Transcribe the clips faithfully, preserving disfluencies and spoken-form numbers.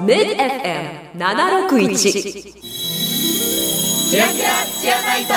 メッド エフエムななろくいち キラキラチアナイト。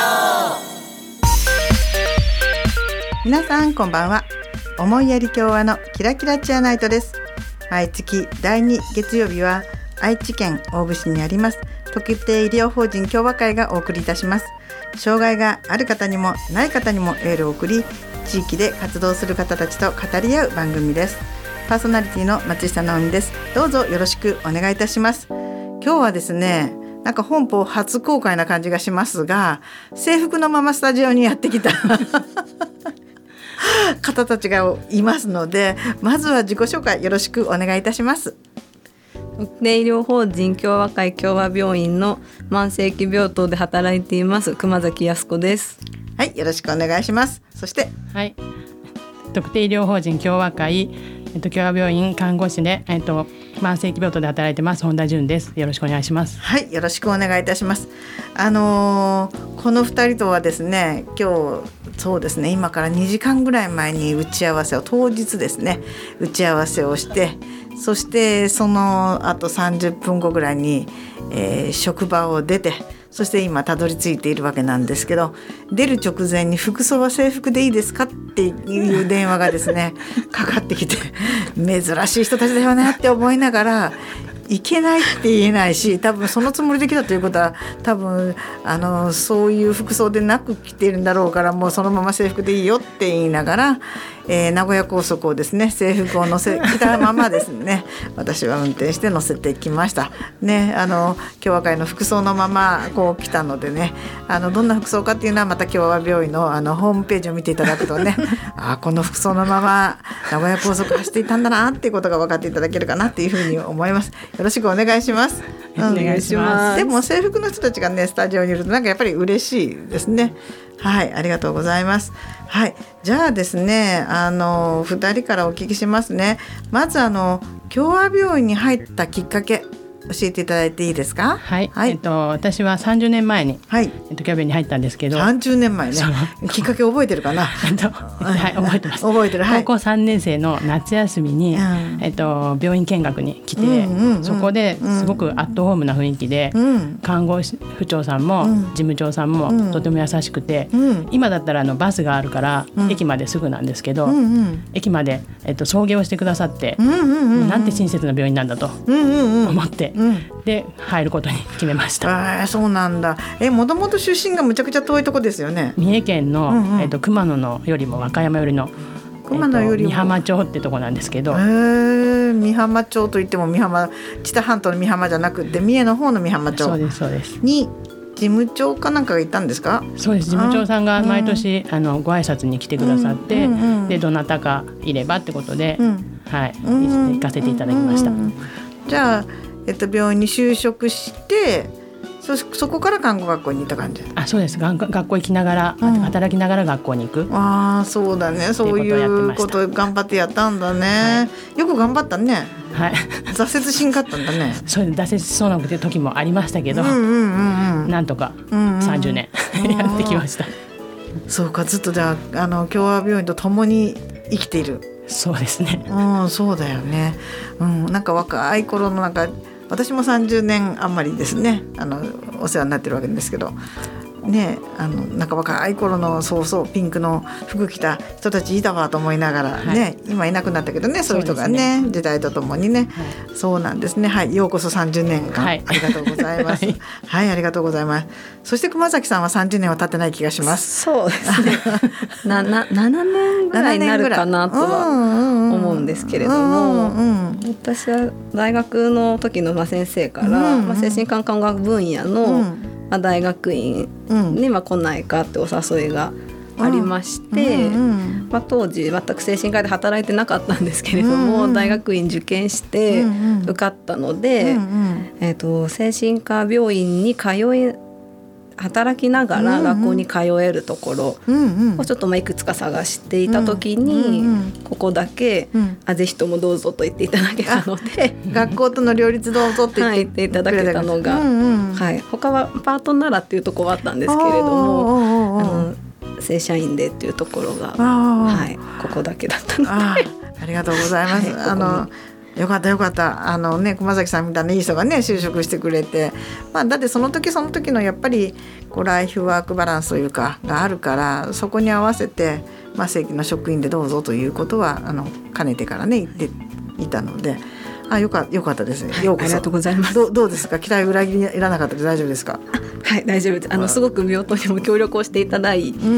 皆さんこんばんは。思いやり共和のキラキラチアナイトです。毎月だいに月曜日は愛知県大府市にあります特定医療法人共和会がお送りいたします。障害がある方にもない方にもエールを送り、地域で活動する方たちと語り合う番組です。パーソナリティの松下直美です。どうぞよろしくお願いいたします。今日はですね、なんか本邦初公開な感じがしますが、制服のままスタジオにやってきた方たちがいますので、まずは自己紹介よろしくお願いいたします。 特定医療法人共和会共和病院の慢性期病棟で働いています熊崎靖子です。 はい、よろしくお願いします。そして、 はい、特定医療法人共和会、えっと、共和病院看護師で、えっと、慢性期病棟で働いてます本田純です。よろしくお願いします。 はい、よろしくお願いいたします。あのー、このふたりとはですね、今日そうですね、今からにじかんぐらい前に打ち合わせを当日ですね打ち合わせをして、そしてそのあとさんじゅっぷんごぐらいに、えー、職場を出て、そして今たどり着いているわけなんですけど、出る直前に服装は制服でいいですかっていう電話がですねかかってきて、珍しい人たちだよねって思いながら、いけないって言えないし、多分そのつもりで来たということは、多分あのそういう服装でなく来ているんだろうから、もうそのまま制服でいいよって言いながら、えー、名古屋高速をですね制服を乗せ着たままですね私は運転して乗せてきましたね。あの共和会の服装のままこう来たのでね、あのどんな服装かっていうのはまた共和病院 の, あのホームページを見ていただくとねあこの服装のまま名古屋高速走っていたんだなっていうことが分かっていただけるかなっていうふうに思います。よろしくお願いします。 うん、お願いします。 でも制服の人たちがねスタジオにいるとなんかやっぱり嬉しいですね。はい、ありがとうございます。はい、じゃあですね、あのふたりからお聞きしますね。まずあの共和病院に入ったきっかけ教えていただいていいですか。 はい、 はい、 えっと、私はさんじゅうねんまえに、はいえっと、共和病院に入ったんですけど、 さんじゅうねんまえね、きっかけ覚えてるかなえっとはい、覚えてます。 覚えてる、はい、 高校さんねん生の夏休みに、うんえっと、病院見学に来て、うんうんうん、そこですごくアットホームな雰囲気で、うん、看護師婦長さんも、うん、事務長さんも、うん、とても優しくて、うん、今だったらあのバスがあるから、うん、駅まですぐなんですけど、うんうん、駅まで、えっと、送迎をしてくださって、うんうんうんうん、なんて親切な病院なんだと思って、うんうんうん、で入ることに決めました。 あ、そうなんだ。え、もともと出身がむちゃくちゃ遠いとこですよね。 三重県の、うんうんえっと、熊野のよりも和歌山よりの熊野よりも、えっと、美浜町ってとこなんですけど、 へー、美浜町といっても美浜知多半島の美浜じゃなくて三重の方の美浜町。 そうですそうです。 に事務長かなんかがいたんですか。 そうです。事務長さんが毎年、うん、あのご挨拶に来てくださって、うんうんうん、でどなたかいればってことで、うんはい、うんうん、行かせていただきました。うんうん、 じゃあえっと、病院に就職して そ, そこから看護学校に行った感じ。 あ、そうです。学校行きながら、うん、働きながら学校に行く。 あ、そうだね、そういうこと頑張ってやったんだね、はい、よく頑張ったね、はい、挫折しんかったんだねそう挫折しそうな時もありましたけど、うんうんうんうん、なんとかさんじゅうねん、うんうん、やってきました。 そうか、ずっとじゃあ、あの共和病院と共に生きている。 そうですね、 うん、そうだよね、うん、なんか若い頃のなんか私もさんじゅうねんあんまりですね、あのお世話になってるわけですけどね、あのなんか若い頃のそうそうピンクの服着た人たちいたわと思いながらね、はい、今いなくなったけどね、そういう人が ね, ね時代とともにね、はい、そうなんですね、はい、ようこそさんじゅうねんかん、はい、ありがとうございます、はい、はい、ありがとうございます。そして熊崎さんはさんじゅうねんは経ってない気がします。 そうですねななななねんぐらいになるかなとは思うんですけれども、うんうん、私は大学の時の先生から、うんうんまあ、精神科看護学分野の、うんまあ、大学院に、まあ、来ないかってお誘いがありまして、うんうんうんまあ、当時全く精神科で働いてなかったんですけれども、うんうん、大学院受験して受かったので、うんうんえーと、精神科病院に通え働きながら学校に通えるところをちょっとまあいくつか探していた時に、ここだけ、うん、あぜひともどうぞと言っていただけたので、 学校との両立どうぞって言って、 はい、言っていただけたのが、うんうんはい、他はパートならっていうところはあったんですけれども、あの正社員でっていうところが、はい、ここだけだったのであ, ありがとうございます、はい、あのよかったよかった。あのね、熊崎さんみたいないい人がね就職してくれて、まあ、だってその時その時のやっぱりこうライフワークバランスというかがあるから、そこに合わせて、まあ、正規の職員でどうぞということはあのかねてからね言っていたので、あ、よか、よかったですね、 はい、 ようこそ。 ありがとうございます。 ど, どうですか、期待裏切りいらなかったで大丈夫ですか？ はい、大丈夫です。あのすごく病棟にも協力をしていただいて、うん、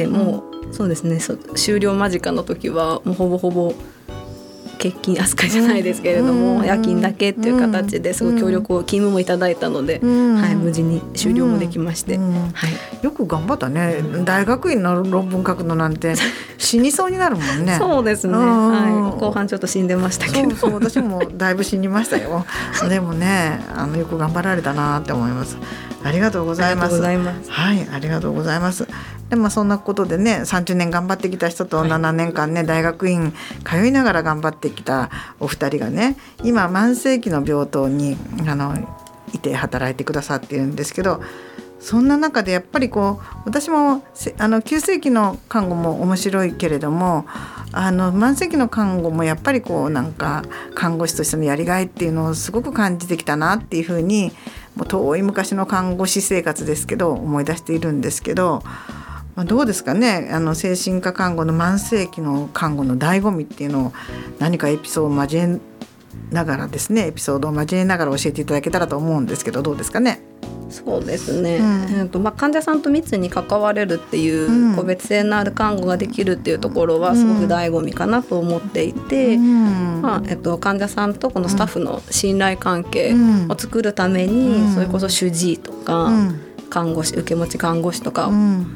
もうそうですね、終了間近の時はもうほぼほぼ欠勤扱いじゃないですけれども、うん、夜勤だけっていう形ですごい協力を、勤務もいただいたので、うん、はい、無事に終了もできまして、うんうん、はい、 よく頑張ったね。大学院の論文書くのなんて死にそうになるもんね。 そうですね、はい、後半ちょっと死んでましたけど、 そうそう、私もだいぶ死にましたよでもね、あのよく頑張られたなって思います。ありがとうございます。 ありがとうございます。 はい、ありがとうございます。でもそんなことでね、さんじゅうねん頑張ってきた人とななねんかんね、はい、大学院通いながら頑張ってきたお二人がね、今慢性期の病棟にあのいて働いてくださっているんですけど、そんな中でやっぱりこう、私もあの急性期の看護も面白いけれども、あの慢性期の看護もやっぱりこうなんか看護師としてのやりがいっていうのをすごく感じてきたなっていうふうに、もう遠い昔の看護師生活ですけど思い出しているんですけど、まあ、どうですかね、あの精神科看護の慢性期の看護の醍醐味っていうのを何かエピソードを交えながらですねエピソードを交えながら教えていただけたらと思うんですけど、どうですかね。 そうですね、うん、えーとまあ、患者さんと密に関われるっていう個別性のある看護ができるっていうところはすごく醍醐味かなと思っていて、うんまあえーと、患者さんとこのスタッフの信頼関係を作るために、うん、それこそ主治医とか、うん看護師、受け持ち看護師とか、うん、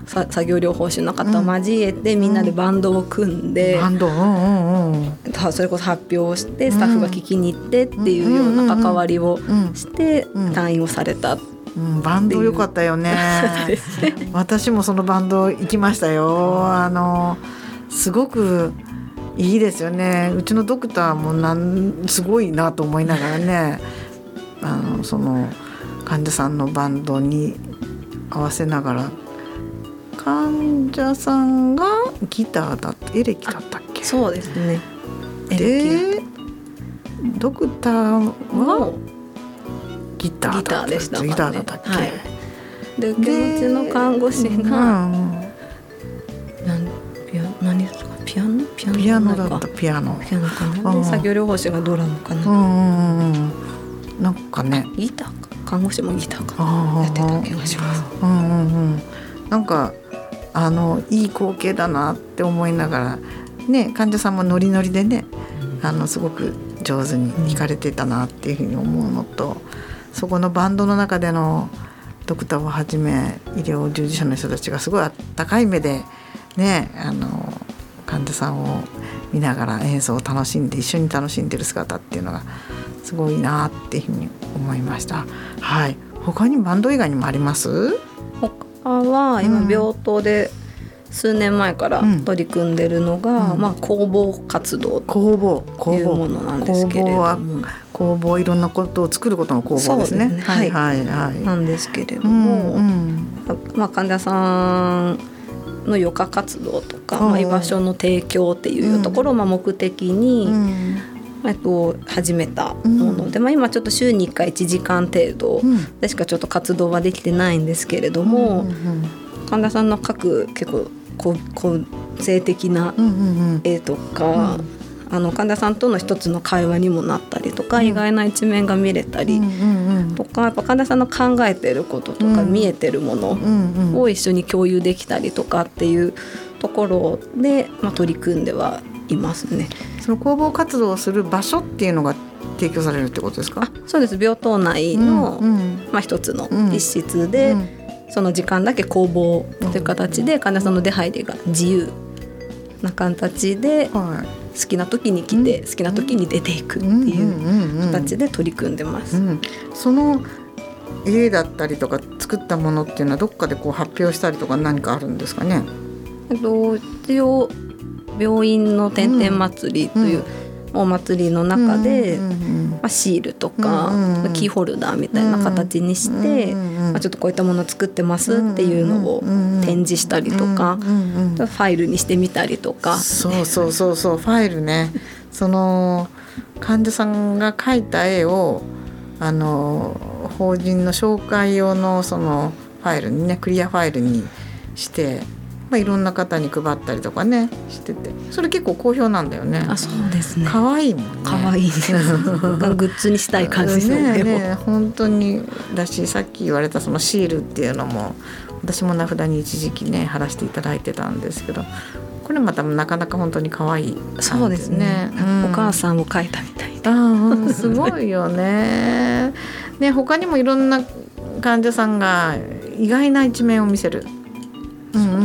作業療法士の方を交えて、うん、みんなでバンドを組んで、 バンド、うんうんうん、 それこそ発表をしてスタッフが聞きに行ってっていうような関わりをして退院をされた、うんうん、バンド良かったよね私もそのバンド行きましたよ。あのすごくいいですよね。うちのドクターもなんすごいなと思いながらねあのその患者さんのバンドに合わせながら、患者さんがギターだったエレキだったっけ。 そうですね。 でドクターはギターだったでしたかね。 ギターだったっけ、はい、 で受け持ちの看護師が、うん、なんピア何ですかピアノピアノピアノだったピアノピアノかな。で作業療法士がドラムかな。 うんうんなんかねギターか看護師もギターかなやってた気がします。 うんうんうん、なんかあのいい光景だなって思いながらね、患者さんもノリノリでね、うん、あのすごく上手に弾かれてたなっていうふうに思うのと、そこのバンドの中でのドクターをはじめ医療従事者の人たちがすごいあったかい目でね、あの患者さんを見ながら演奏を楽しんで一緒に楽しんでる姿っていうのがすごいなっていうふうに思いました。はい。他にバンド以外にもあります？ 他は今病棟で数年前から取り組んでるのが、うんまあ、工房活動というものなんですけれども、工房は工房いろんなことを作ることの工房ですね。 そうですね、はいはいはい、なんですけれども、うんうんまあ、患者さんの余暇活動とか、まあ、居場所の提供っていうところをまあ目的に、うんえっと、始めたもので、うんまあ、今ちょっと週にいっかいいちじかん程度でしかちょっと活動はできてないんですけれども、うんうんうん、患者さんの描く結構個性的な絵とか、うんうんうん、あの患者さんとの一つの会話にもなったりとか、うん、意外な一面が見れたりとか、やっぱ患者さんの考えてることとか、うん、見えてるものを一緒に共有できたりとかっていうところで、まあ、取り組んではいますね。 その工房活動をする場所っていうのが提供されるってことですか？ あ、そうです。病棟内の、うんうんまあ、一つの一室で、うんうん、その時間だけ工房という形で患者さんの出入りが自由な形で、好きな時に来て、うん、好きな時に出ていくっていう形で取り組んでます、うんうん、 その家だったりとか作ったものっていうのはどっかでこう発表したりとか何かあるんですかね？ えっと、一応病院の天々祭りというお祭りの中で、うんうんうんまあ、シールとか、うんうん、キーホルダーみたいな形にして、うんうんまあ、ちょっとこういったものを作ってますっていうのを展示したりとか、うんうんうん、ファイルにしてみたりとか。 そうそうそうそうファイルねその患者さんが描いた絵をあの法人の紹介用のそのファイルにね、クリアファイルにして、まあ、いろんな方に配ったりとかねしてて、それ結構好評なんだよね。 あ、そうですね。 可愛いもんね。 可愛いですグッズにしたい感じですね。 ねね本当にだし、さっき言われたそのシールっていうのも私も名札に一時期ね貼らせていただいてたんですけど、これまたなかなか本当に可愛い感じですね。 そうですね、うん、お母さんも描いたみたいで、 あ、うん、すごいよね。ね、他にもいろんな患者さんが意外な一面を見せる。うんうん、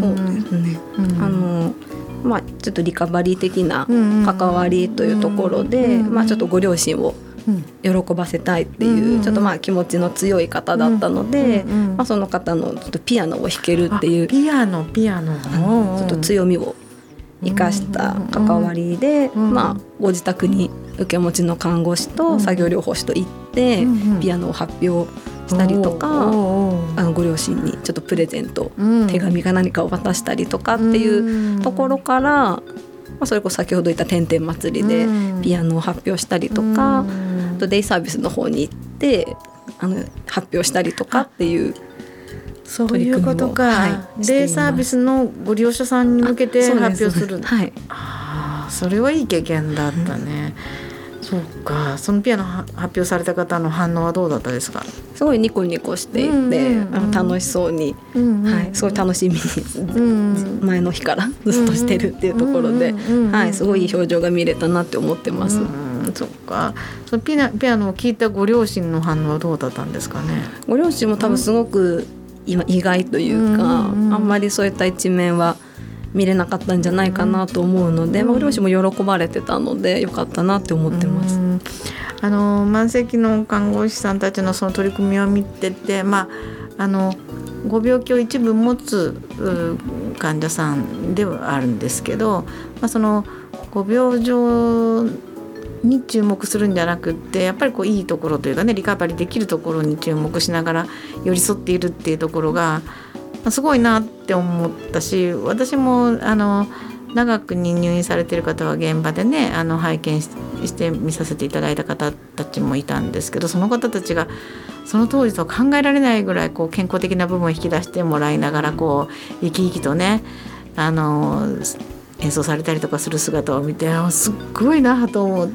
そうですね、うん、あのまあ、ちょっとリカバリー的な関わりというところで、うんうん、まあ、ちょっとご両親を喜ばせたいっていう、うん、ちょっとまあ気持ちの強い方だったので、うんうん、まあ、その方のちょっとピアノを弾けるっていうピアノピアノちょっと強みを生かした関わりで、うんうん、まあ、ご自宅に受け持ちの看護師と作業療法士と行って、うんうん、ピアノを発表したりとか、あのご両親にちょっとプレゼント、うん、手紙か何かを渡したりとかっていうところから、まあ、それこそ先ほど言ったてんてん祭りでピアノを発表したりとか、あとデイサービスの方に行ってあの発表したりとかっていうそういうことか、はい、デイサービスのご利用者さんに向けて発表する。 はい、 あ、それはいい経験だったね、うん、そうか。そのピアノ発表された方の反応はどうだったですか？ すごいニコニコしていて、うんうんうん、楽しそうに、うんうん、はい、すごい楽しみに、うんうん、前の日からずっとしてるっていうところで、はい、すごいいい表情が見れたなって思ってます。 うんうん、そっか。そのピア、ピアノを聴いたご両親の反応はどうだったんですかね？ ご両親も多分すごく今意外というか、うんうん、あんまりそういった一面は見れなかったんじゃないかなと思うので、うん、まあ、ご両親も喜ばれてたのでよかったなって思ってます。うん、 あの慢性期の看護師さんたちのその取り組みを見てて、まあ、あのご病気を一部持つ患者さんではあるんですけど、まあ、そのご病状に注目するんじゃなくって、やっぱりこういいところというかね、リカバリーできるところに注目しながら寄り添っているっていうところがすごいなって思ったし、私もあの長くに入院されている方は現場でね、あの拝見 し, して見させていただいた方たちもいたんですけど、その方たちがその当時と考えられないぐらいこう健康的な部分を引き出してもらいながら、こう生き生きとね、あの演奏されたりとかする姿を見て、すっごいなと思って、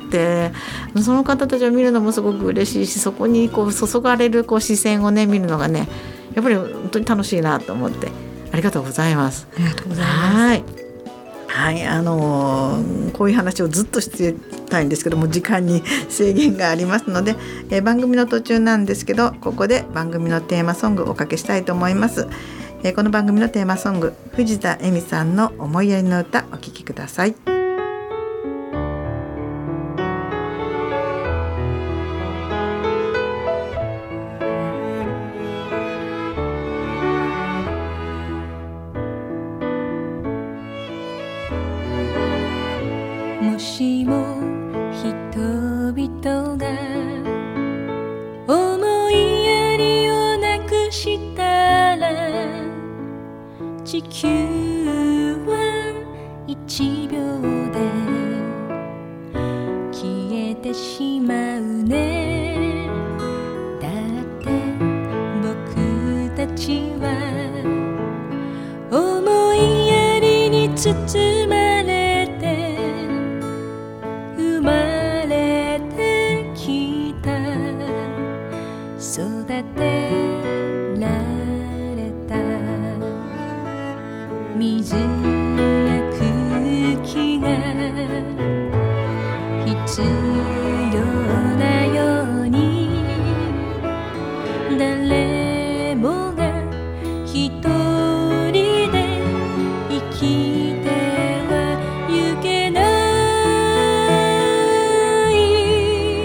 その方たちを見るのもすごく嬉しいし、そこにこう注がれるこう視線をね見るのがね、やっぱり本当に楽しいなと思って、ありがとうございます。 ありがとうございます。 はい、はい、あのー、こういう話をずっとしてたいんですけども、時間に制限がありますので、えー、番組の途中なんですけど、ここで番組のテーマソングをおかけしたいと思います。えー、この番組のテーマソング、藤田恵美さんの思いやりの歌、お聴きください。 もしも人々が思いやりをなくしたら、地球はいちびょうで消えてしまうね。だって僕たちは思いやりに包まれて生まれてきた、育てられた。水や空気が必要なように、誰もが一人で生きてはゆけない。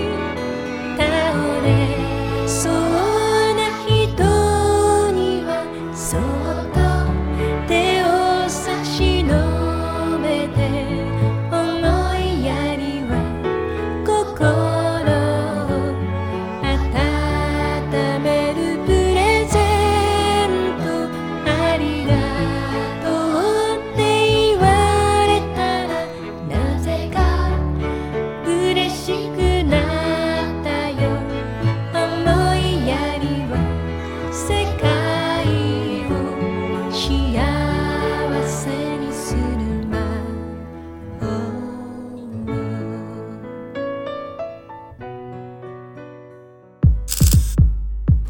倒れそうな人にはそっと手を差し伸べて、思いやりは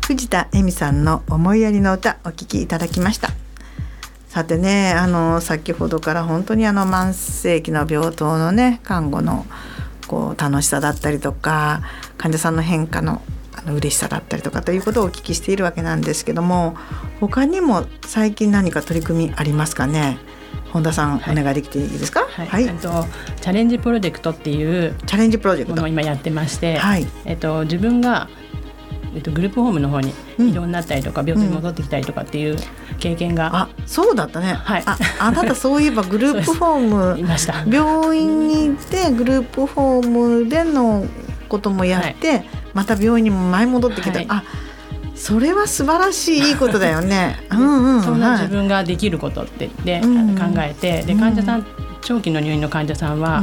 藤田恵美さんの思いやりの歌お聴きいただきました。さてね、あの先ほどから本当にあの慢性期の病棟のね看護のこう楽しさだったりとか、患者さんの変化のあの嬉しさだったりとかということをお聞きしているわけなんですけども、他にも最近何か取り組みありますかね。本田さん、はい、お願いできていいですか。 はい、はい、えっと、チャレンジプロジェクトっていうチャレンジプロジェクトものを今やってまして、 はい、 えっと、自分が、えっと、グループホームの方に移動になったりとか、うん、病棟に戻ってきたりとかっていう経験が、 うん、あ、そうだったね、 はい、 あ、あなたそういえばグループホームいました病院に行ってグループホームでのこともやって、はい、また病院にも前戻ってきた、はい、あ、それは素晴らしいいいことだよねうん、うん、 そんな自分ができることってで、うん、考えて、で患者さん、長期の入院の患者さんは、うん、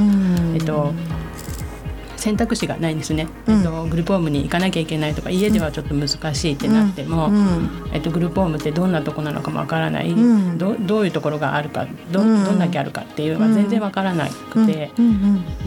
えっと選択肢がないんですね、うん、えっと、グループホームに行かなきゃいけないとか、家ではちょっと難しいってなっても、うん、えっと、グループホームってどんなとこなのかもわからない、うん、ど, どういうところがあるか ど, どんだけあるかっていうのが全然わからなくて、うん、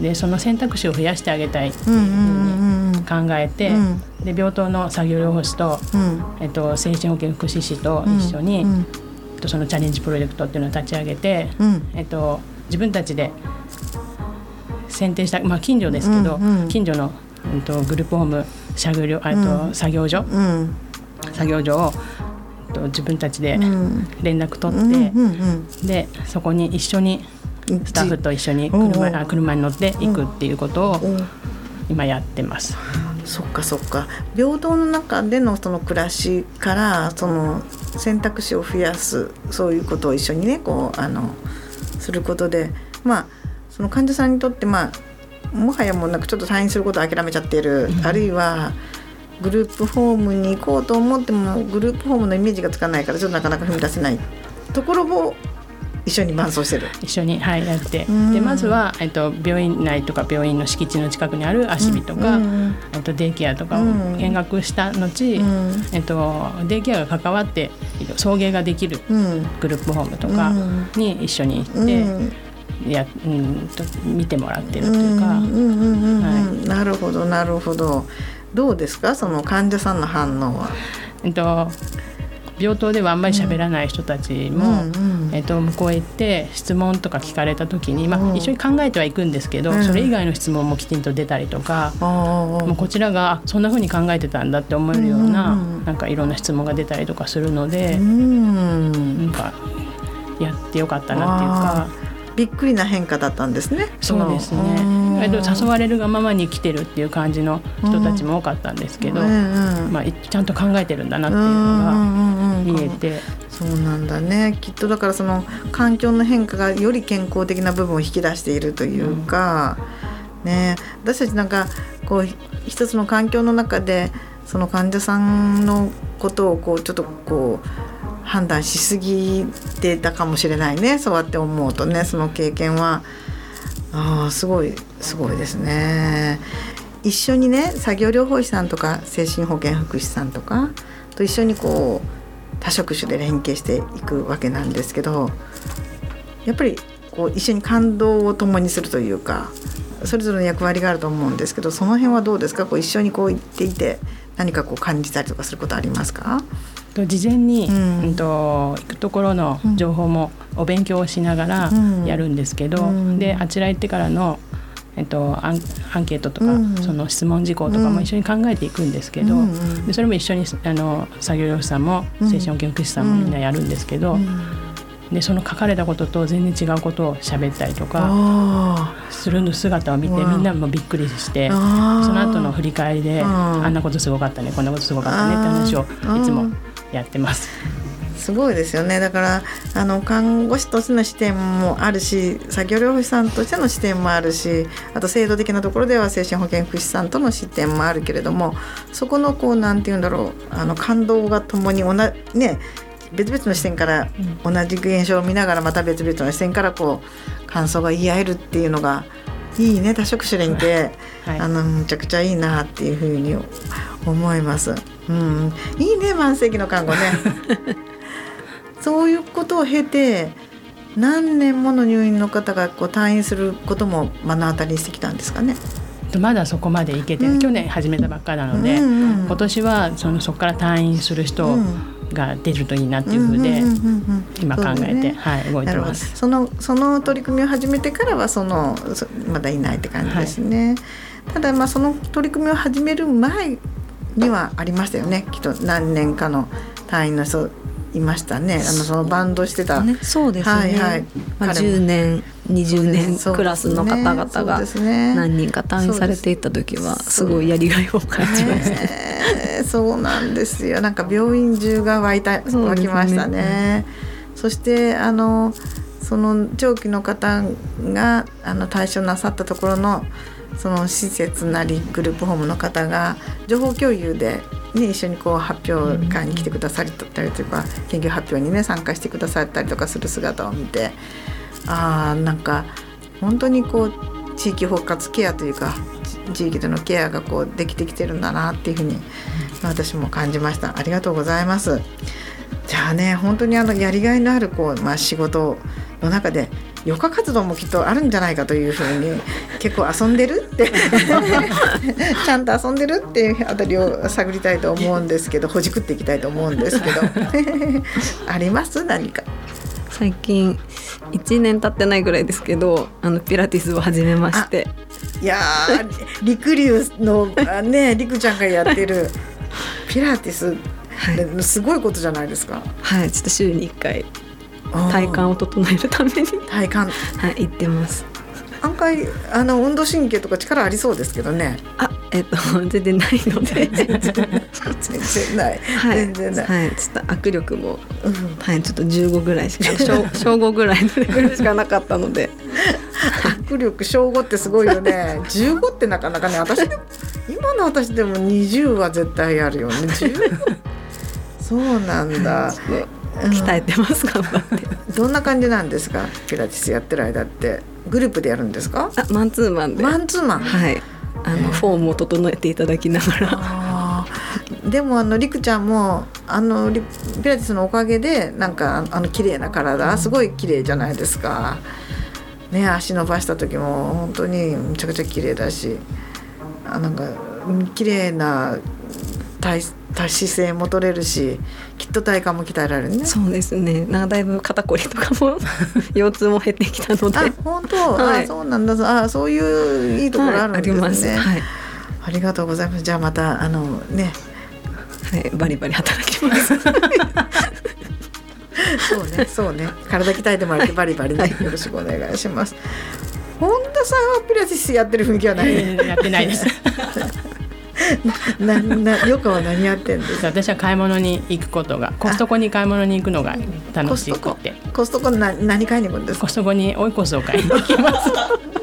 でその選択肢を増やしてあげたいっていうふうに考えて、うん、で病棟の作業療法士と、うん、えっと、精神保健福祉士と一緒に、うん、えっと、そのチャレンジプロジェクトっていうのを立ち上げて、うん、えっと、自分たちで選定した、まあ、近所ですけど、うんうん、近所の、えっと、グループホーム作業、えっと、うん、作業所、うん、作業所を、えっと、自分たちで連絡取って、うんうんうん、でそこに一緒にスタッフと一緒に 車, 車に乗って行くっていうことを今やってます。 そっかそっか、平等の中でのその暮らしからその選択肢を増やす、そういうことを一緒にねこうあのすることで、まあその患者さんにとって、まあもはやもうなんかちょっと退院することを諦めちゃっている、うん、あるいはグループホームに行こうと思ってもグループホームのイメージがつかないからちょっとなかなか踏み出せないところを一緒に伴走してる。 一緒に、はい、やって、でまずは、えっと、病院内とか病院の敷地の近くにある足火とか、うん、えっと、デイケアとかを見学した後、うん、えっと、デイケアが関わって送迎ができるグループホームとかに一緒に行って、うんやうん、と見てもらってるというか、 なるほどなるほど。どうですかその患者さんの反応は。 えっと病棟ではあんまり喋らない人たちも、うんうんえっと、向こうへ行って質問とか聞かれた時に、まあ、一緒に考えてはいくんですけど、うん、それ以外の質問もきちんと出たりとか、うん、もうこちらがそんな風に考えてたんだって思えるような、うん、なんかいろんな質問が出たりとかするので、うん、なんかやってよかったなっていうか、 びっくりな変化だったんですね。 そうですね。誘われるがままに来てるっていう感じの人たちも多かったんですけど、うんまあ、ちゃんと考えてるんだなっていうのが見えて、うんうんうん、 そうなんだね。きっとだからその環境の変化がより健康的な部分を引き出しているというか、うんね、私たちなんかこう一つの環境の中でその患者さんのことをこうちょっとこう判断しすぎてたかもしれないね。そうやって思うとね、その経験はあすごいすごいですね。一緒にね作業療法士さんとか精神保健福祉士さんとかと一緒にこう多職種で連携していくわけなんですけど、やっぱりこう一緒に感動を共にするというか、それぞれの役割があると思うんですけど、その辺はどうですか。こう一緒にこう行っていて何かこう感じたりとかすることありますか。 事前に、うんうん、と行くところの情報もお勉強をしながらやるんですけど、うん、であちら行ってからの、えっと、アン、アンケートとか、うん、その質問事項とかも一緒に考えていくんですけど、うん、でそれも一緒にあの作業療師さんも精神保健福祉士さんもみんなやるんですけど、うん、でその書かれたことと全然違うことを喋ったりとかする姿を見てみんなもびっくりして、その後の振り返りであんなことすごかったねこんなことすごかったねって話をいつもやってます。 すごいですよね。だからあの看護師としての視点もあるし、作業療法士さんとしての視点もあるし、あと制度的なところでは精神保健福祉士さんとの視点もあるけれども、そこのこうなんていうんだろう、あの感動がともにおな、ね、別々の視点から同じ現象を見ながらまた別々の視点からこう感想が言い合えるっていうのがいいね。多職種連携、はい、あのむちゃくちゃいいなっていうふうに思います、うん、いいね慢性期の看護ねそういうことを経て何年もの入院の方がこう退院することも目の当たりにしてきたんですかね。 とまだそこまでいけて、うん、去年始めたばっかなので、うんうん、今年はそのそこから退院する人が出るといいなっていうふうで今考えて、ね、はい、動いてます。 その、その取り組みを始めてからはそのまだいないって感じですね、はい、ただまあその取り組みを始める前にはありましたよね、きっと何年かの隊員の人いましたね、あのそのバンドしてた、 ね、そうですね、はいはい、まあ、じゅうねんにじゅうねんクラスの方々が何人か退院されていった時はすごいやりがいを感じました。 ね、そうなんですよ、なんか病院中が湧いた、湧きましたね。そしてあのその長期の方があの対象なさったところのその施設なりグループホームの方が情報共有で、ね、一緒にこう発表会に来てくださったりとか、研究発表に、ね、参加してくださったりとかする姿を見て、あーなんか本当にこう地域包括ケアというか地域でのケアがこうできてきてるんだなっていうふうに私も感じました。ありがとうございます。じゃあね、本当にあのやりがいのあるこう、まあ、仕事の中で余暇活動もきっとあるんじゃないかというふうに結構遊んでるってちゃんと遊んでるっていうあたりを探りたいと思うんですけど、ほじくっていきたいと思うんですけどあります何か？ 最近いちねん経ってないぐらいですけど、あのピラティスを始めまして、 いやーりくりゅうのねりくちゃんがやってるピラティス、はい、すごいことじゃないですか。 はい、ちょっと週にいっかい体幹を整えるために体幹、 はい、行ってます。 案外あの運動神経とか力ありそうですけどね。 あ、えっと全然ないので全然ない、はい、全然ない、 はい、ちょっと握力も、うん、はい、ちょっとじゅうごぐらいしか小ごぐらいのレベルしかなかったので握力小ごってすごいよねじゅうごってなかなかね、私でも今の私でもにじゅうは絶対あるよね。じゅうごそうなんだ、 鍛えてます、頑張ってどんな感じなんですか、ピラティスやってる間って。グループでやるんですか？ あ、マンツーマンで。 マンツーマン、 はい、あのフォームを整えていただきながら。 あでもあのりくちゃんもあのピラティスのおかげでなんかあの綺麗な体、すごい綺麗じゃないですかね。足伸ばした時も本当にめちゃくちゃ綺麗だし、あなんか綺麗な体姿勢も取れるし、きっと体幹も鍛えられるね。 そうですね、なんかだいぶ肩こりとかも腰痛も減ってきたので。 あ、本当、はい、あ、そうなんだ。あ、そういういいところあるんですね、はい、あります、はい、ありがとうございます。じゃあまたあのね、 はい、バリバリ働きますそうね、そうね、体鍛えてもらってバリバリね、はい、よろしくお願いします。本田さんはピラティスやってる雰囲気はない、 えー、やってないですななよかは何やってんですか？ 私は買い物に行くことが、コストコに買い物に行くのが楽しくて。 コストコな何買いに行くんですか？ コストコにオイコスを買いに行きます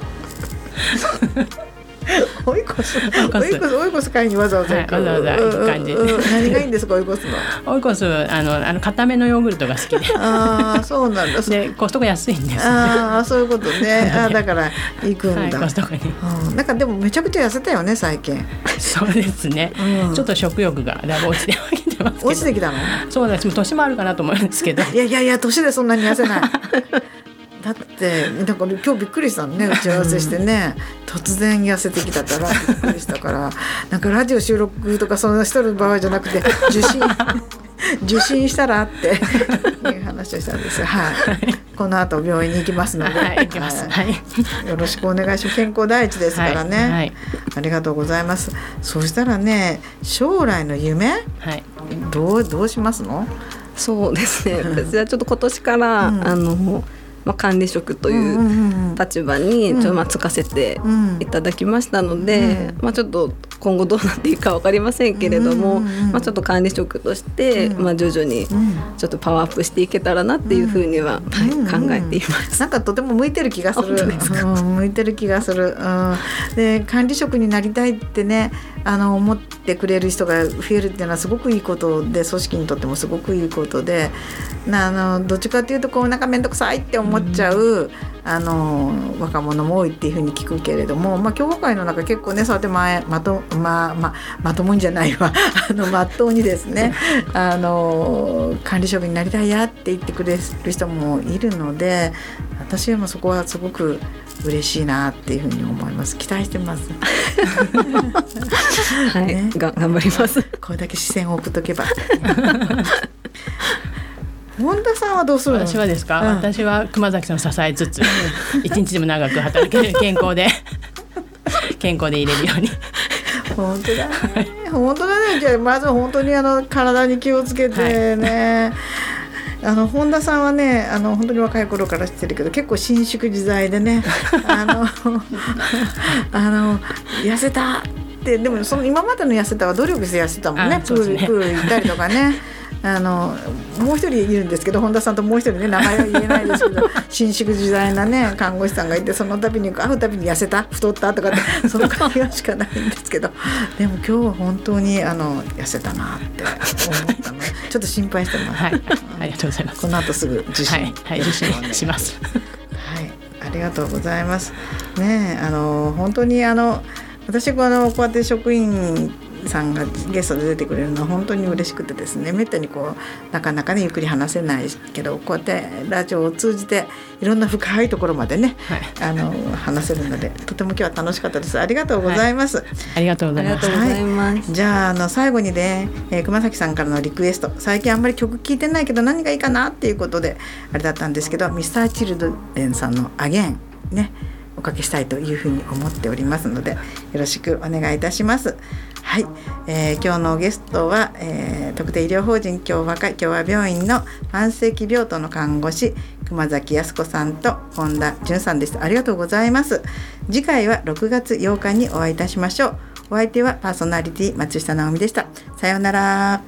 オイコス、オイコス、オイコス買いにわざわざ行く、 はい、わざわざ行く感じです、 うん、何がいいんですかオイコスの？ オイコス、あの、あの固めのヨーグルトが好きで。 ああ、そうなんだ。 でコストコ安いんです、ね、 ああ、そういうことね。あ、だから行くんだ、はい、 コストコに、 うん、なんかでもめちゃくちゃ痩せたよね最近。 そうですね、うん、ちょっと食欲がだいぶ落ちてきてますけど。 落ちてきたの？ そうです、年もあるかなと思うんですけど。 いやいやいや、年でそんなに痩せないだってだから今日びっくりしたのね、打ち合わせしてね、突然痩せてきたからびっくりしたからなんかラジオ収録とかそんなしとる場合じゃなくて受診受診したらっていう話をしたんですが、はい、この後病院に行きますので、 はい、行きます、はい、 よろしくお願いします。健康第一ですからね、 はいはい、ありがとうございます。そうしたらね、将来の夢、はい、どう、どうしますの？ そうですね、私はちょっと今年から、うん、あのまあ、管理職という立場にちょっとまあつかせていただきましたので、まあ、ちょっと今後どうなっていくか分かりませんけれども、まあ、ちょっと管理職としてまあ徐々にちょっとパワーアップしていけたらなっていうふうには、はい、考えています。 なんかとても向いてる気がする、うん、向いてる気がする、うん、で管理職になりたいってね、あの思ってくれる人が増えるっていうのはすごくいいことで、組織にとってもすごくいいことで、なあのどっちかっていうとこうなんか面倒くさいって思っちゃう、うん、あの若者も多いっていうふうに聞くけれども、まあ、共和会の中結構ね、そうやって前まと、まあまあ、まともにじゃないわあのまっとうにですねあの管理職になりたいやって言ってくれる人もいるので、私はもうそこはすごく嬉しいなっていうふうに思います。期待してます。 はい、ね、が頑張ります。 これだけ視線を送っとけば。本田さんはどうするの？ 私はですか、うん、私は熊崎さんを支えつつ一日でも長く働ける健康で健康でいれるように。 本当だね、本当だね。じゃあまず本当にあの体に気をつけてね、はい、あの本田さんはね、あの本当に若い頃から知ってるけど結構伸縮自在でねあのあの痩せたってでもその今までの痩せたは努力して痩せたもんね。プール、プール行ったりとかねあのもう一人いるんですけど、本田さんともう一人ね、名前は言えないですけど伸縮自在なね看護師さんがいて、その度に会うたびに痩せた太ったとかってその会話しかないんですけどでも今日は本当にあの痩せたなって思ったのでちょっと心配してます、 はい、ありがとうございます。 この後すぐ受診、 はいはい、受診しますはい、ありがとうございますね。あの本当にあの私はあのこうやって職員さんがゲストで出てくれるのは本当に嬉しくてですね、めったにこうなかなかねゆっくり話せないけど、こうやってラジオを通じていろんな深いところまでね、はい、あの話せるのでとても今日は楽しかったです。ありがとうございます、はい、 ありがとうございます、 はい、じゃあ、あの最後にね、えー、熊崎さんからのリクエスト、最近あんまり曲聴いてないけど何がいいかなっていうことであれだったんですけど、ミスターチルドレンさんのアゲンねおかけしたいというふうに思っておりますのでよろしくお願いいたします。はい、えー、今日のゲストは、えー、特定医療法人共和会共和病院の慢性期病棟の看護師熊崎康子さんと本田純さんです。ありがとうございます。次回はろくがつようかにお会いいたしましょう。お相手はパーソナリティ松下直美でした。さようなら。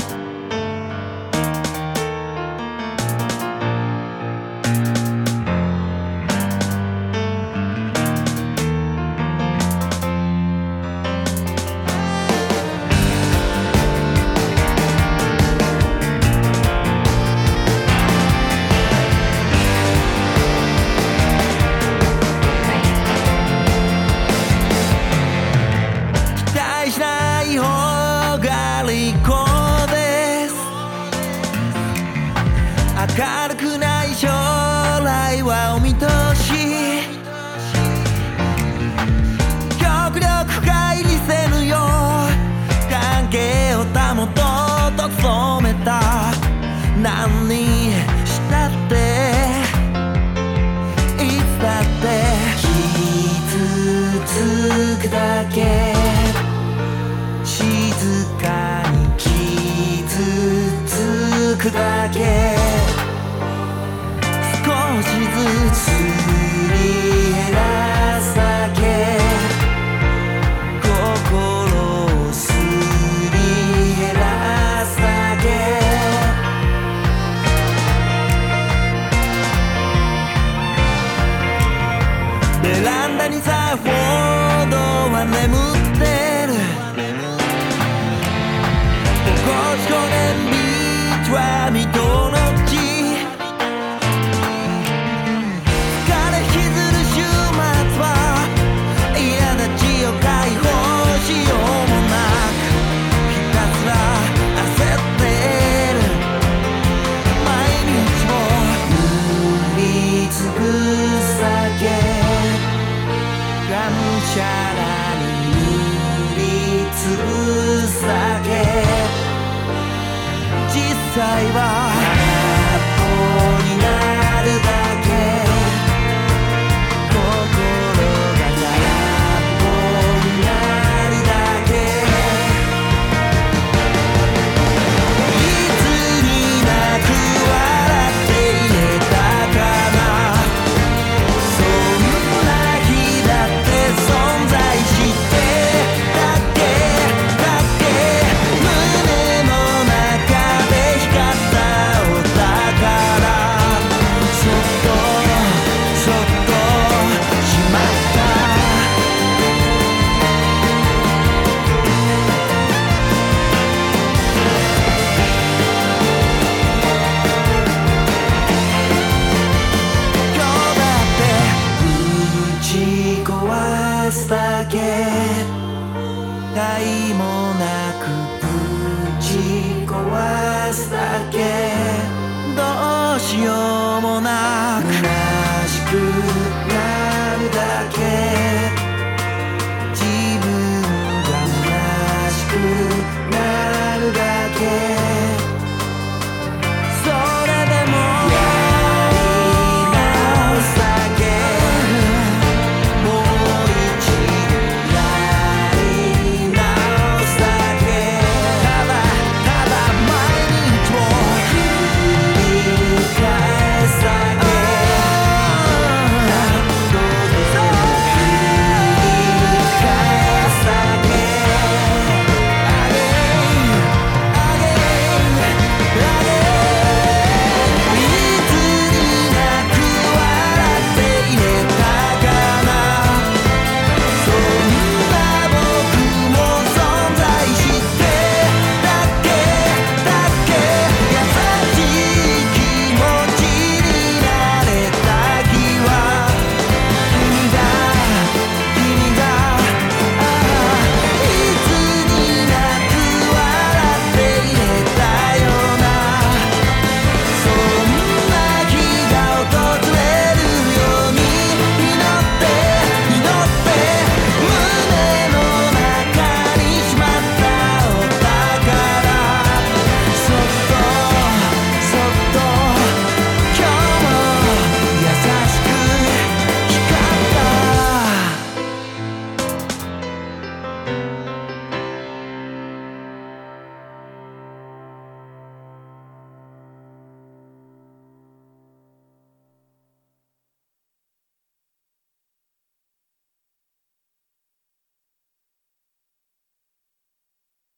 明るくない将来はお見通し、極力乖離せぬよう関係を保とうと努めた。何にしたっていつだって傷つくだけ、静かに傷つくだけ、少しずつすり減らすだけ、心をすり減らすだけ、ベランダにサーフボードは眠ってる、もうごじゅうごねんビーチは未踏の地、解放しようもなくひたすら焦ってる、毎日も塗りつぶすだけ、がむしゃらに塗りつぶすだけ、実際は空っぽになるだけ、害もなくぶち壊すだけ、どうしようもなく